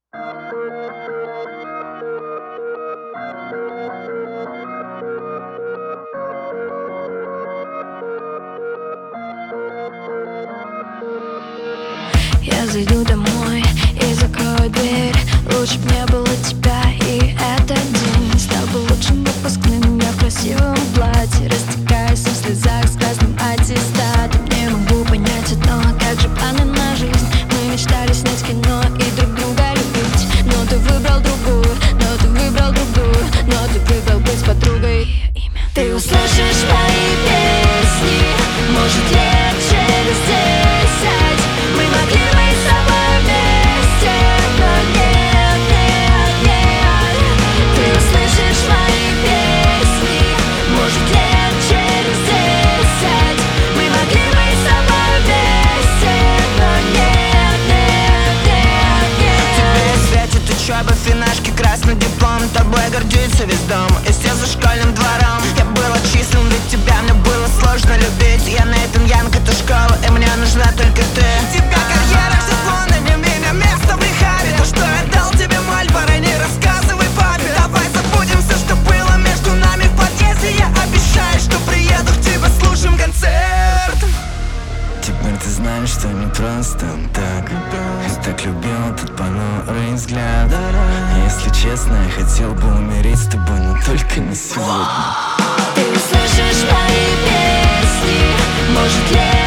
Я зайду домой и закрою дверь. Лучше б не было тебя, и этот день стал бы лучшим выпускным. Я в красивом платье, растекаясь в слезах с красным аттестатом. Не могу понять одно, как же планы на жизнь. Мы мечтали снять кино и друг друга любить. Но ты выбрал другую, но ты выбрал другую, но ты выбрал быть подругой. Имя. Ты услышишь мои песни, может, лет через 10 мы могли быть с тобой вместе, но нет, нет, нет. Ты услышишь мои песни, может, лет через 10 мы могли быть с тобой вместе, но нет, нет, нет, нет. Тебе светит учеба, финашки, красный диплом. Тобой гордится весь дом, и все за школьным двором. Я был отчислен, ведь тебя мне было сложно любить. Я Нейтан Янг, это школа, и мне нужна только ты. Тебя карьера, все склонны, не меня место в рехабе. То, что я дал тебе, Мальборо, не рассказывай папе. Давай забудем все, что было между нами в подъезде. Я обещаю, что приеду к тебе, слушаем концерт. Теперь ты знаешь, что не просто так. Я так любил этот понурый взгляд. Если честно, я хотел бы умереть с тобой, но только не сегодня. Ты услышишь мои песни, может, лет